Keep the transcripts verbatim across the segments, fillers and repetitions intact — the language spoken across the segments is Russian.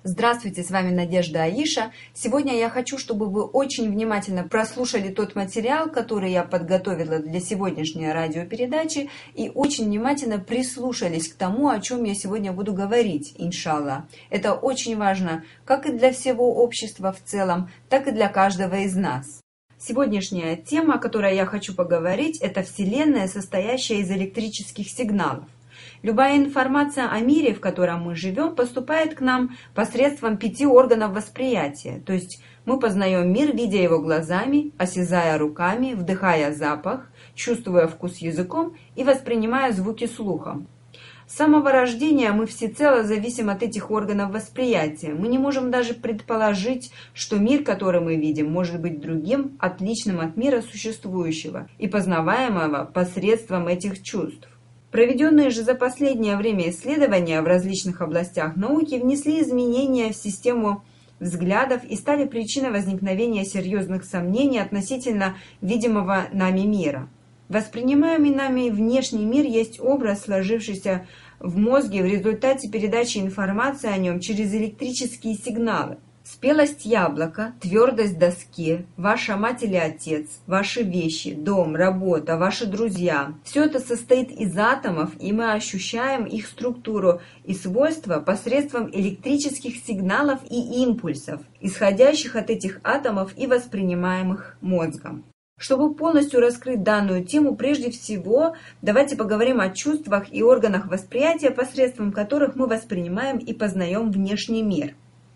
Здравствуйте, с вами Надежда Аиша. Сегодня я хочу, чтобы вы очень внимательно прослушали тот материал, который я подготовила для сегодняшней радиопередачи, и очень внимательно прислушались к тому, о чем я сегодня буду говорить, иншаллах. Это очень важно как и для всего общества в целом, так и для каждого из нас. Сегодняшняя тема, о которой я хочу поговорить, это Вселенная, состоящая из электрических сигналов. Любая информация о мире, в котором мы живем, поступает к нам посредством пяти органов восприятия. То есть мы познаем мир, видя его глазами, осязая руками, вдыхая запах, чувствуя вкус языком и воспринимая звуки слухом. С самого рождения мы всецело зависим от этих органов восприятия. Мы не можем даже предположить, что мир, который мы видим, может быть другим, отличным от мира существующего и познаваемого посредством этих чувств. Проведенные же за последнее время исследования в различных областях науки внесли изменения в систему взглядов и стали причиной возникновения серьезных сомнений относительно видимого нами мира. Воспринимаемый нами внешний мир есть образ, сложившийся в мозге в результате передачи информации о нем через электрические сигналы. Спелость яблока, твердость доски, ваша мать или отец, ваши вещи, дом, работа, ваши друзья – все это состоит из атомов, и мы ощущаем их структуру и свойства посредством электрических сигналов и импульсов, исходящих от этих атомов и воспринимаемых мозгом. Чтобы полностью раскрыть данную тему, прежде всего давайте поговорим о чувствах и органах восприятия, посредством которых мы воспринимаем и познаем внешний мир.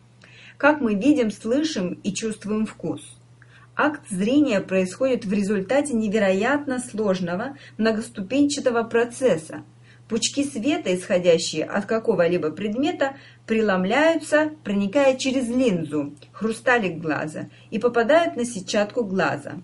Как мы видим, слышим и чувствуем вкус. Акт зрения происходит в результате невероятно сложного многоступенчатого процесса. Пучки света, исходящие от какого-либо предмета, преломляются, проникая через линзу, хрусталик глаза, и попадают на сетчатку глаза.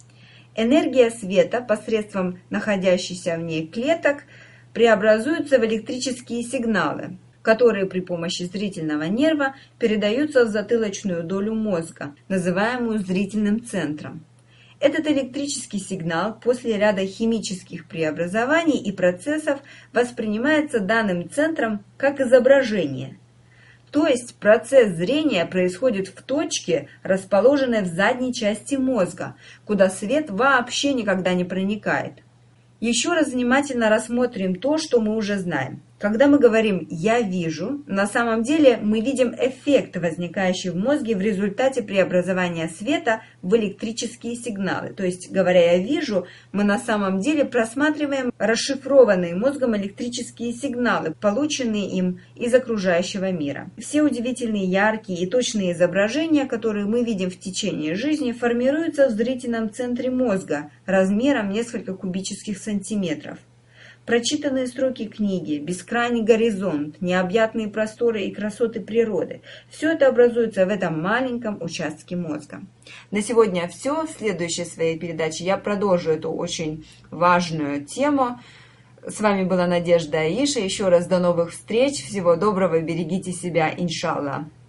Энергия света посредством находящихся в ней клеток преобразуется в электрические сигналы, которые при помощи зрительного нерва передаются в затылочную долю мозга, называемую зрительным центром. Этот электрический сигнал после ряда химических преобразований и процессов воспринимается данным центром как изображение. То есть процесс зрения происходит в точке, расположенной в задней части мозга, куда свет вообще никогда не проникает. Еще раз внимательно рассмотрим то, что мы уже знаем. Когда мы говорим «я вижу», на самом деле мы видим эффект, возникающий в мозге в результате преобразования света в электрические сигналы. То есть, говоря «я вижу», мы на самом деле просматриваем расшифрованные мозгом электрические сигналы, полученные им из окружающего мира. Все удивительные, яркие и точные изображения, которые мы видим в течение жизни, формируются в зрительном центре мозга размером несколько кубических сантиметров. Прочитанные строки книги, бескрайний горизонт, необъятные просторы и красоты природы – все это образуется в этом маленьком участке мозга. На сегодня все. В следующей своей передаче я продолжу эту очень важную тему. С вами была Надежда Аиша. Еще раз до новых встреч. Всего доброго. Берегите себя, иншаллах.